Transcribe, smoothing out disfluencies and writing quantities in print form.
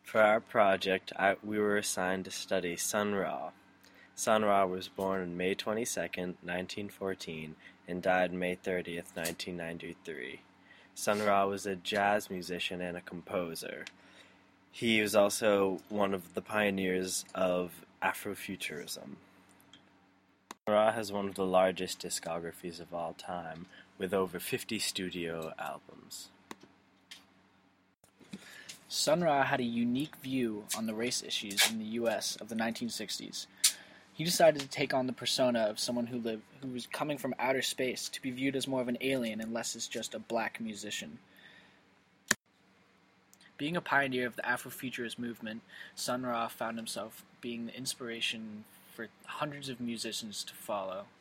For our project, we were assigned to study Sun Ra. Sun Ra was born on May 22nd, 1914, and died May 30th, 1993. Sun Ra was a jazz musician and a composer. He was also one of the pioneers of Afrofuturism. Sun Ra has one of the largest discographies of all time, with over 50 studio albums. Sun Ra had a unique view on the race issues in the U.S. of the 1960s. He decided to take on the persona of someone who was coming from outer space, to be viewed as more of an alien and less as just a black musician. Being a pioneer of the Afrofuturist movement, Sun Ra found himself being the inspiration for hundreds of musicians to follow.